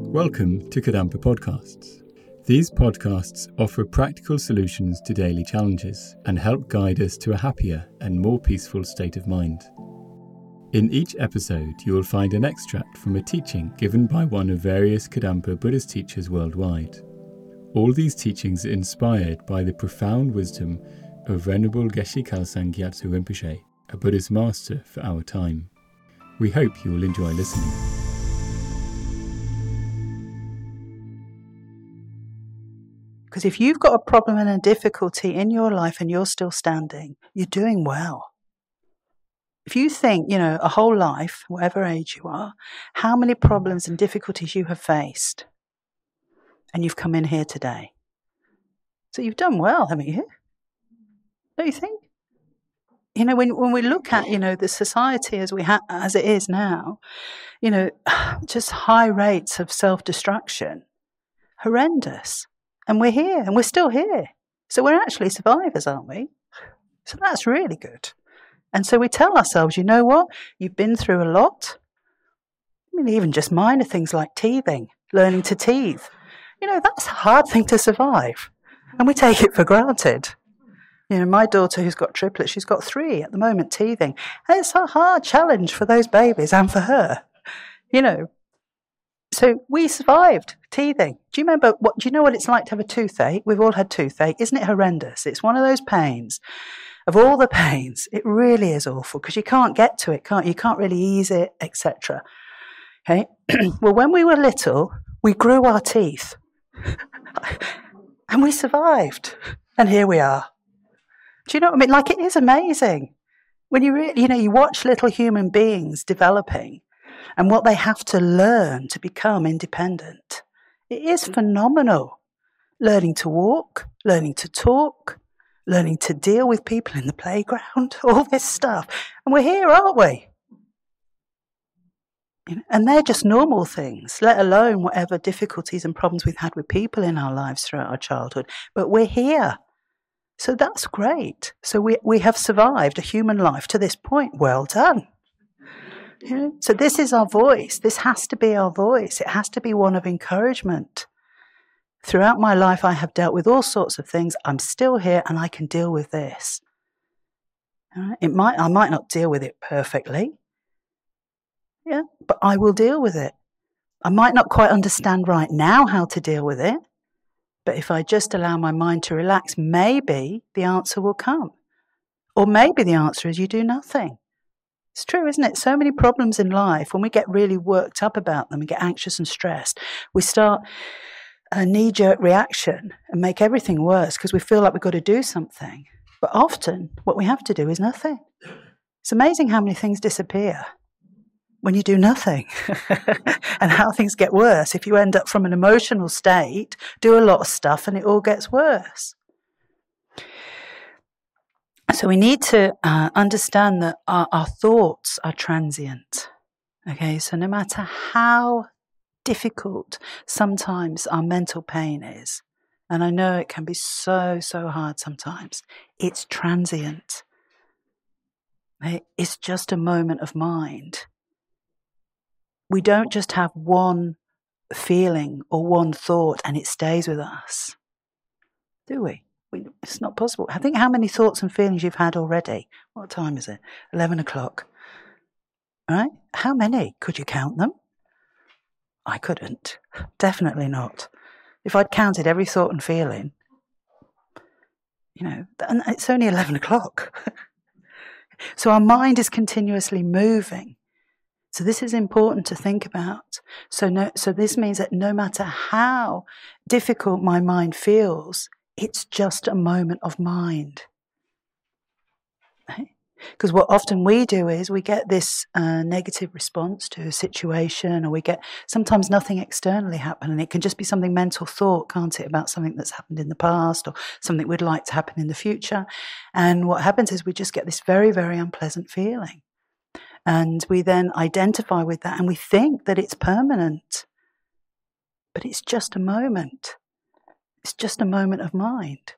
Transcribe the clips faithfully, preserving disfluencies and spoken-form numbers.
Welcome to Kadampa Podcasts. These podcasts offer practical solutions to daily challenges and help guide us to a happier and more peaceful state of mind. In each episode, you will find an extract from a teaching given by one of various Kadampa Buddhist teachers worldwide. All these teachings are inspired by the profound wisdom of Venerable Geshe Khalsang Gyatso Rinpoche, a Buddhist master for our time. We hope you will enjoy listening. Because if you've got a problem and a difficulty in your life and you're still standing, you're doing well. If you think, you know, a whole life, whatever age you are, how many problems and difficulties you have faced, and you've come in here today. So you've done well, haven't you? Don't you think? You know, when when we look at, you know, the society as we ha- as it is now, you know, just high rates of self-destruction, horrendous. And we're here, and we're still here. So we're actually survivors, aren't we? So that's really good. And so we tell ourselves, you know what? You've been through a lot. I mean, even just minor things like teething, learning to teethe. You know, that's a hard thing to survive. And we take it for granted. You know, my daughter who's got triplets, she's got three at the moment teething. And it's a hard challenge for those babies and for her. You know, so we survived teething. Do you remember what, do you know what it's like to have a toothache? We've all had toothache. Isn't it horrendous? It's one of those pains. Of all the pains, it really is awful because you can't get to it, can't you? You can't really ease it, et cetera. Okay. Well, when we were little, we grew our teeth. And we survived. And here we are. Do you know what I mean? Like, it is amazing. When you really, you know, you watch little human beings developing and what they have to learn to become independent. It is phenomenal. Learning to walk, learning to talk, learning to deal with people in the playground, all this stuff. And we're here, aren't we? You know, and they're just normal things, let alone whatever difficulties and problems we've had with people in our lives throughout our childhood. But we're here. So that's great. So we, we have survived a human life to this point. Well done. You know, so this is our voice. This has to be our voice. It has to be one of encouragement. Throughout my life, I have dealt with all sorts of things. I'm still here and I can deal with this. Uh, it might, I might not deal with it perfectly. Yeah, but I will deal with it. I might not quite understand right now how to deal with it. But if I just allow my mind to relax, maybe the answer will come. Or maybe the answer is you do nothing. It's true, isn't it? So many problems in life, when we get really worked up about them and get anxious and stressed, we start a knee-jerk reaction and make everything worse because we feel like we've got to do something. But often, what we have to do is nothing. It's amazing how many things disappear when you do nothing and how things get worse if you end up from an emotional state, do a lot of stuff, and it all gets worse. So we need to uh, understand that our, our thoughts are transient. Okay, so no matter how difficult sometimes our mental pain is, and I know it can be so, so hard sometimes, it's transient. Okay? It's just a moment of mind. We don't just have one feeling or one thought and it stays with us, do we? We, it's not possible. I think how many thoughts and feelings you've had already. What time is it? eleven o'clock. All right? How many? Could you count them? I couldn't. Definitely not. If I'd counted every thought and feeling, you know, and it's only eleven o'clock. So our mind is continuously moving. So this is important to think about. So no, so this means that no matter how difficult my mind feels, it's just a moment of mind. Because what often we do is we get this uh, negative response to a situation, or we get sometimes nothing externally happen, and it can just be something mental thought, can't it, about something that's happened in the past or something we'd like to happen in the future. And what happens is we just get this very, very unpleasant feeling. And we then identify with that and we think that it's permanent. But it's just a moment. It's just a moment of mind.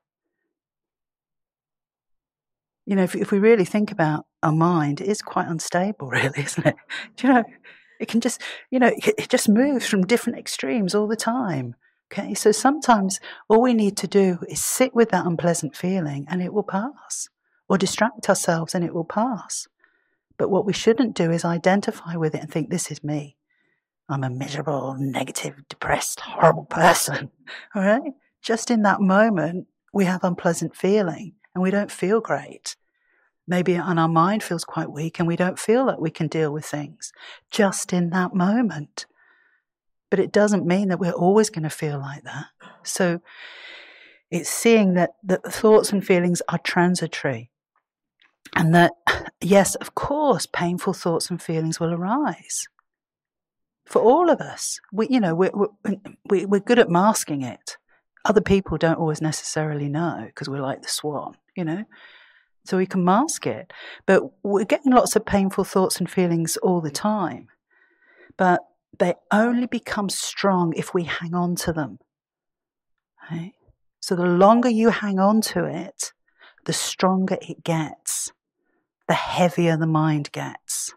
You know, if, if we really think about our mind, it is quite unstable, really, isn't it? Do you know, It can just, you know, it, it just moves from different extremes all the time. Okay, so sometimes all we need to do is sit with that unpleasant feeling and it will pass, or distract ourselves and it will pass. But what we shouldn't do is identify with it and think, this is me. I'm a miserable, negative, depressed, horrible person. All right? Just in that moment, we have unpleasant feeling and we don't feel great. Maybe and our mind feels quite weak and we don't feel that we can deal with things just in that moment. But it doesn't mean that we're always going to feel like that. So it's seeing that, that the thoughts and feelings are transitory. And that, yes, of course, painful thoughts and feelings will arise. For all of us, we, you know, we're, we're, we're good at masking it. Other people don't always necessarily know because we're like the swan, you know. So we can mask it. But we're getting lots of painful thoughts and feelings all the time. But they only become strong if we hang on to them. Right? So the longer you hang on to it, the stronger it gets, the heavier the mind gets.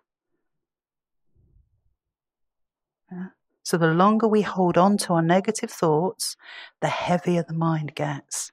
Yeah? So the longer we hold on to our negative thoughts, the heavier the mind gets.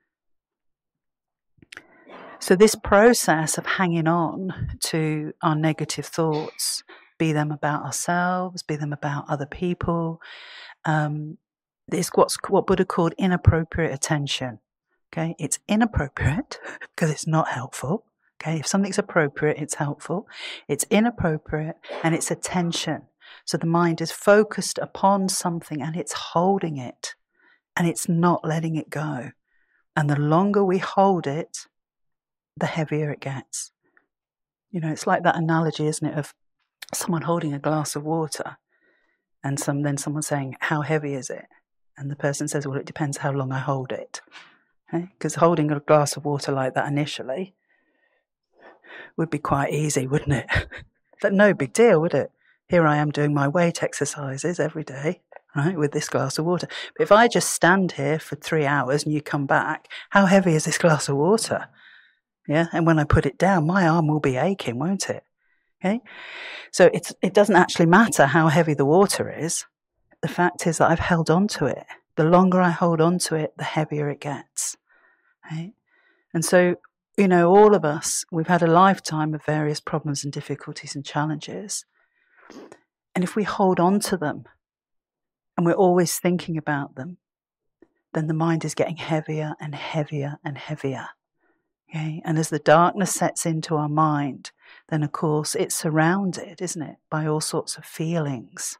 So this process of hanging on to our negative thoughts, be them about ourselves, be them about other people, um, is what's what Buddha called inappropriate attention. Okay, it's inappropriate because it's not helpful. Okay, if something's appropriate, it's helpful. It's inappropriate and it's attention. So the mind is focused upon something and it's holding it and it's not letting it go. And the longer we hold it, the heavier it gets. You know, it's like that analogy, isn't it, of someone holding a glass of water and some then someone saying, how heavy is it? And the person says, well, it depends how long I hold it. Because okay? Holding a glass of water like that initially would be quite easy, wouldn't it? But no big deal, would it? Here I am doing my weight exercises every day, right, with this glass of water. But if I just stand here for three hours and you come back, how heavy is this glass of water? Yeah, and when I put it down, my arm will be aching, won't it? Okay, so it's it doesn't actually matter how heavy the water is. The fact is that I've held on to it. The longer I hold on to it, the heavier it gets. Right? And so, you know, all of us, we've had a lifetime of various problems and difficulties and challenges. And if we hold on to them and we're always thinking about them, then the mind is getting heavier and heavier and heavier. Okay? And as the darkness sets into our mind, then of course it's surrounded, isn't it, by all sorts of feelings.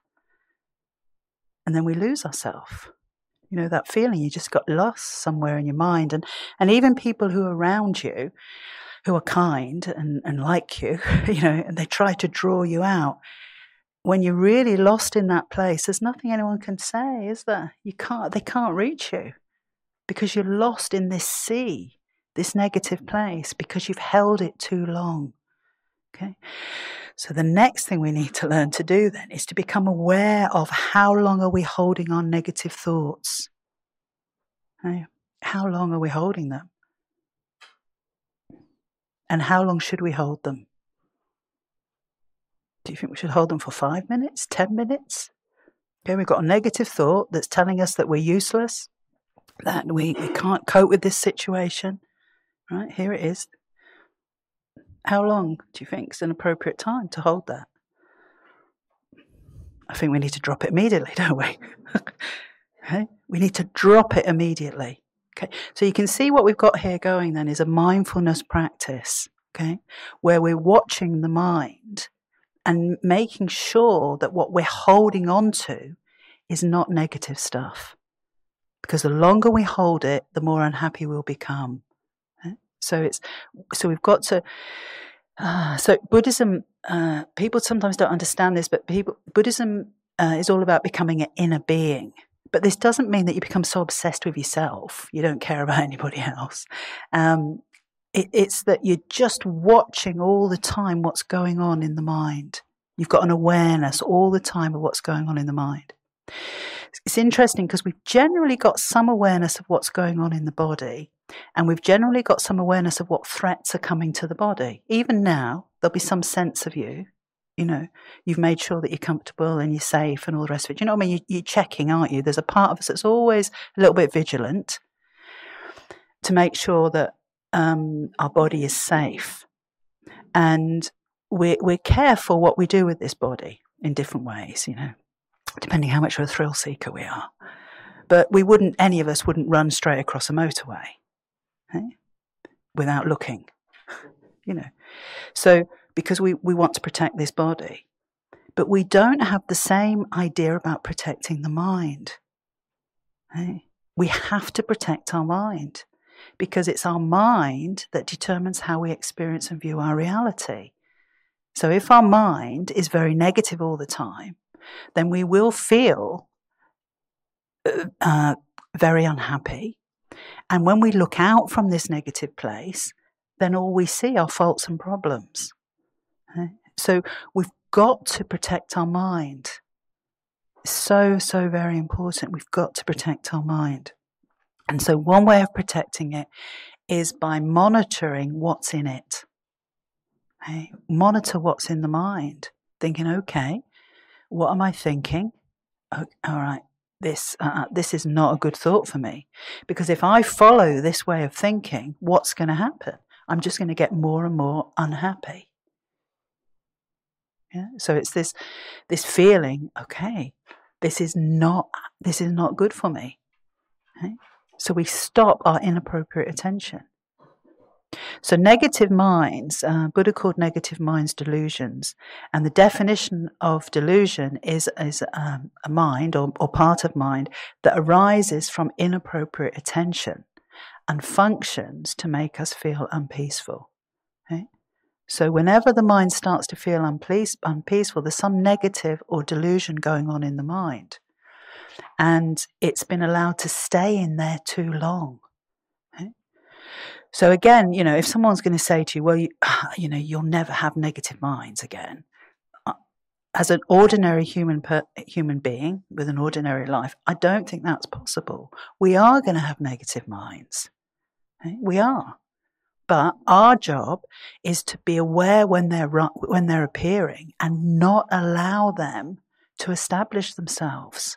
And then we lose ourselves. You know, that feeling, you just got lost somewhere in your mind. And, and even people who are around you, who are kind and, and like you, you know, and they try to draw you out. When you're really lost in that place, there's nothing anyone can say, is there? You can't, they can't reach you because you're lost in this sea, this negative place, because you've held it too long. Okay? So the next thing we need to learn to do then is to become aware of how long are we holding our negative thoughts? Okay? How long are we holding them? And how long should we hold them? Do you think we should hold them for five minutes, ten minutes? Okay, we've got a negative thought that's telling us that we're useless, that we, we can't cope with this situation. Right, here it is. How long do you think is an appropriate time to hold that? I think we need to drop it immediately, don't we? Okay? We need to drop it immediately. Okay, so you can see what we've got here going then is a mindfulness practice, okay, where we're watching the mind and making sure that what we're holding on to is not negative stuff. Because the longer we hold it, the more unhappy we'll become. Okay? So it's so we've got to. Uh, so Buddhism, uh, people sometimes don't understand this, but people Buddhism uh, is all about becoming an inner being. But this doesn't mean that you become so obsessed with yourself, you don't care about anybody else. Um, it, it's that you're just watching all the time what's going on in the mind. You've got an awareness all the time of what's going on in the mind. It's interesting because we've generally got some awareness of what's going on in the body, and we've generally got some awareness of what threats are coming to the body. Even now, there'll be some sense of you, You know, you've made sure that you're comfortable and you're safe and all the rest of it. You know what I mean? You, you're checking, aren't you? There's a part of us that's always a little bit vigilant to make sure that um, our body is safe. And we're, we're careful what we do with this body in different ways, you know, depending how much of a thrill seeker we are. But we wouldn't, any of us wouldn't run straight across a motorway, eh? Without looking, you know. So, because we, we want to protect this body. But we don't have the same idea about protecting the mind. Eh? We have to protect our mind, because it's our mind that determines how we experience and view our reality. So if our mind is very negative all the time, then we will feel uh, very unhappy. And when we look out from this negative place, then all we see are faults and problems. Okay? So we've got to protect our mind. So, so very important. We've got to protect our mind. And so one way of protecting it is by monitoring what's in it. Okay? Monitor what's in the mind. Thinking, okay, what am I thinking? Oh, all right, this uh, this is not a good thought for me. Because if I follow this way of thinking, what's going to happen? I'm just going to get more and more unhappy. Yeah? So it's this this feeling, okay, this is not this is not good for me. Okay? So we stop our inappropriate attention. So negative minds, uh, Buddha called negative minds delusions. And the definition of delusion is, is um, a mind or, or part of mind that arises from inappropriate attention and functions to make us feel unpeaceful. Okay? So whenever the mind starts to feel unpeace, unpeaceful, there's some negative or delusion going on in the mind. And it's been allowed to stay in there too long. Okay? So again, you know, if someone's going to say to you, well, you, you know, you'll never have negative minds again. As an ordinary human per, human being with an ordinary life, I don't think that's possible. We are going to have negative minds. Okay? We are. But our job is to be aware when they're when they're appearing and not allow them to establish themselves.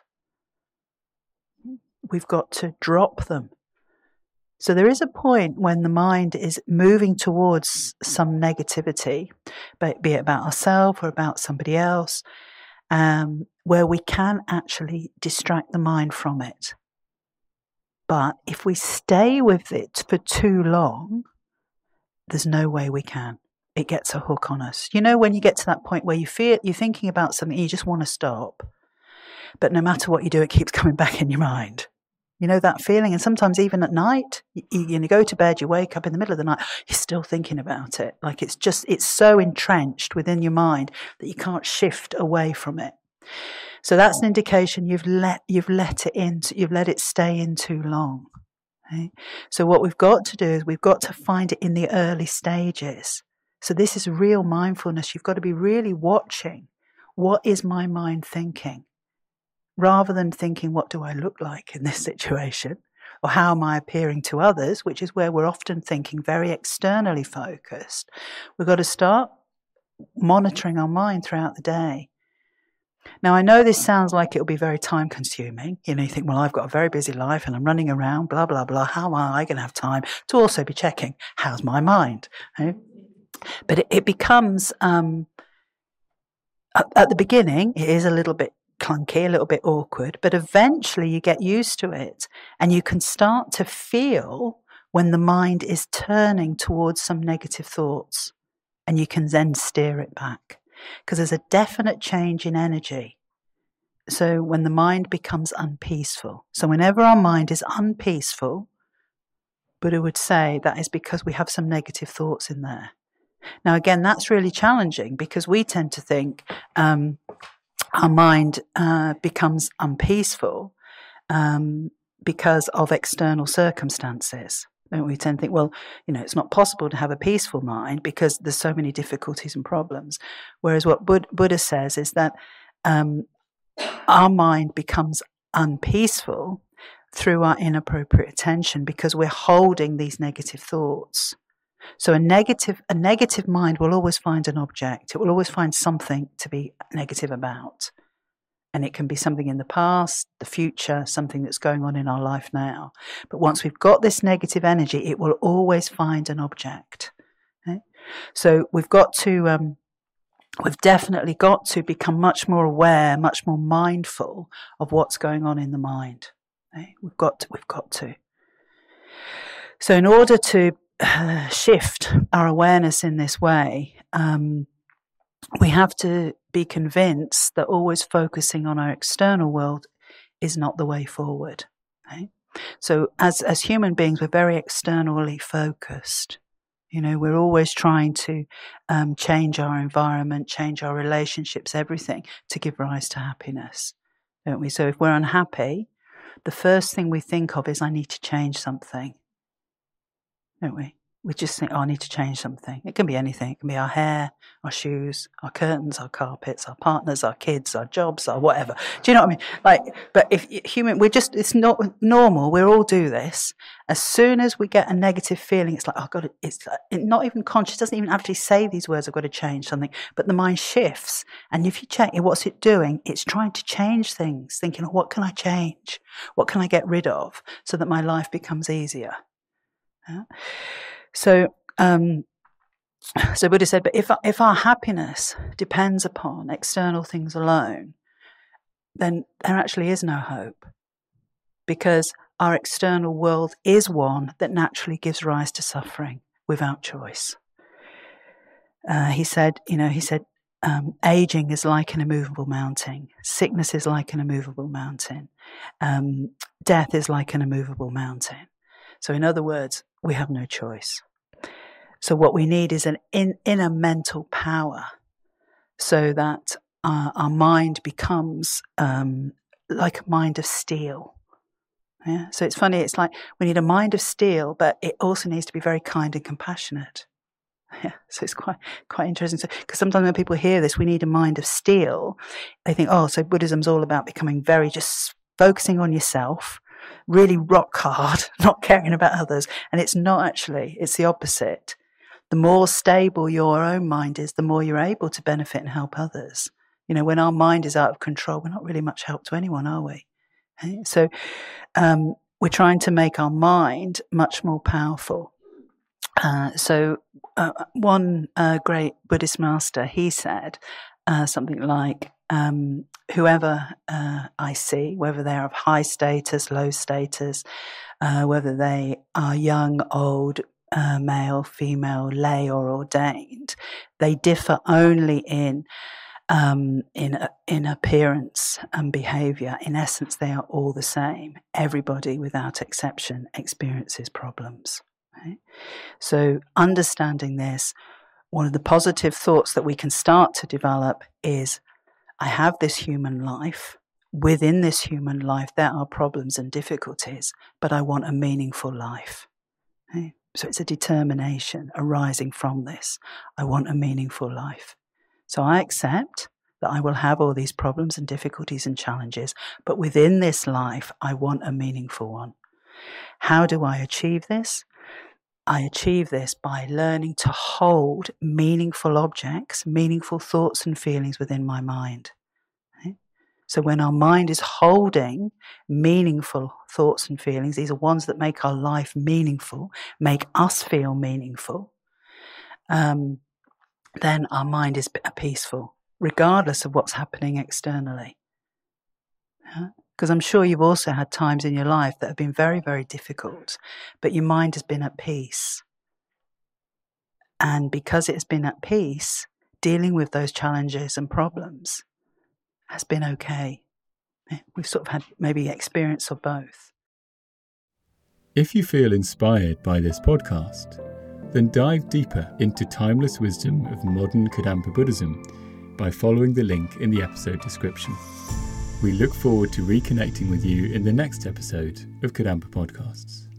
We've got to drop them. So there is a point when the mind is moving towards some negativity, be it about ourselves or about somebody else, um, where we can actually distract the mind from it. But if we stay with it for too long, there's no way we can. It gets a hook on us. You know, when you get to that point where you feel you're thinking about something, you just want to stop, but no matter what you do, it keeps coming back in your mind. You know that feeling? And sometimes even at night, you, you, you go to bed, you wake up in the middle of the night, you're still thinking about it. Like it's just, it's so entrenched within your mind that you can't shift away from it. So that's an indication you've let, you've let it in, you've let it stay in too long. Okay? So what we've got to do is we've got to find it in the early stages. So this is real mindfulness. You've got to be really watching. What is my mind thinking? Rather than thinking, what do I look like in this situation? Or how am I appearing to others, which is where we're often thinking very externally focused. We've got to start monitoring our mind throughout the day. Now, I know this sounds like it'll be very time consuming. You know, you think, well, I've got a very busy life and I'm running around, blah, blah, blah. How am I going to have time to also be checking, how's my mind? Okay? But it, it becomes, um, at, at the beginning, it is a little bit clunky, a little bit awkward, but eventually you get used to it and you can start to feel when the mind is turning towards some negative thoughts and you can then steer it back because there's a definite change in energy. So when the mind becomes unpeaceful, so whenever our mind is unpeaceful, Buddha would say that is because we have some negative thoughts in there. Now again, that's really challenging because we tend to think um, our mind uh, becomes unpeaceful um, because of external circumstances. Don't we tend to think, well, you know, it's not possible to have a peaceful mind because there's so many difficulties and problems. Whereas what Bud- Buddha says is that um, our mind becomes unpeaceful through our inappropriate attention because we're holding these negative thoughts. So a negative, a negative mind will always find an object. It will always find something to be negative about. And it can be something in the past, the future, something that's going on in our life now. But once we've got this negative energy, it will always find an object. Okay? So we've got to, um, we've definitely got to become much more aware, much more mindful of what's going on in the mind. Okay? We've got to, we've got to. So in order to uh, shift our awareness in this way, um, we have to be convinced that always focusing on our external world is not the way forward. Okay? So as, as human beings, we're very externally focused. You know, we're always trying to um, change our environment, change our relationships, everything to give rise to happiness, don't we? So if we're unhappy, the first thing we think of is, I need to change something, don't we? We just think, oh, I need to change something. It can be anything. It can be our hair, our shoes, our curtains, our carpets, our partners, our kids, our jobs, our whatever. Do you know what I mean? Like, but if human, we're just, it's not normal. We all do this. As soon as we get a negative feeling, it's like, oh God, it's like, not even conscious, doesn't even actually say these words, I've got to change something. But the mind shifts. And if you check it, what's it doing? It's trying to change things, thinking, what can I change? What can I get rid of so that my life becomes easier? Yeah? So, um, so Buddha said, but if if our happiness depends upon external things alone, then there actually is no hope, because our external world is one that naturally gives rise to suffering without choice. Uh, he said, you know, he said, um, aging is like an immovable mountain. Sickness is like an immovable mountain. Um, death is like an immovable mountain. So in other words, we have no choice. So what we need is an in, inner mental power so that uh, our mind becomes um, like a mind of steel. Yeah? So it's funny, it's like we need a mind of steel, but it also needs to be very kind and compassionate. Yeah, so it's quite quite interesting. So, because sometimes when people hear this, we need a mind of steel, they think, oh, so Buddhism's all about becoming very just focusing on yourself, really rock hard, not caring about others. And it's not actually, it's the opposite. The more stable your own mind is, the more you're able to benefit and help others. You know, when our mind is out of control, we're not really much help to anyone, are we? Okay? So um, we're trying to make our mind much more powerful. Uh, so uh, one uh, great Buddhist master, he said uh, something like, um, whoever uh, I see, whether they're of high status, low status, uh, whether they are young, old, uh, male, female, lay or ordained, they differ only in um, in in appearance and behaviour. In essence, they are all the same. Everybody, without exception, experiences problems. Right? So understanding this, one of the positive thoughts that we can start to develop is, I have this human life. Within this human life, there are problems and difficulties, but I want a meaningful life. Okay? So it's a determination arising from this. I want a meaningful life. So I accept that I will have all these problems and difficulties and challenges, but within this life, I want a meaningful one. How do I achieve this? I achieve this by learning to hold meaningful objects, meaningful thoughts and feelings within my mind. Okay? So when our mind is holding meaningful thoughts and feelings, these are ones that make our life meaningful, make us feel meaningful, um, then our mind is peaceful, regardless of what's happening externally. Because I'm sure you've also had times in your life that have been very, very difficult, but your mind has been at peace. And because it has been at peace, dealing with those challenges and problems has been okay. We've sort of had maybe experience of both. If you feel inspired by this podcast, then dive deeper into timeless wisdom of modern Kadampa Buddhism by following the link in the episode description. We look forward to reconnecting with you in the next episode of Kadampa Podcasts.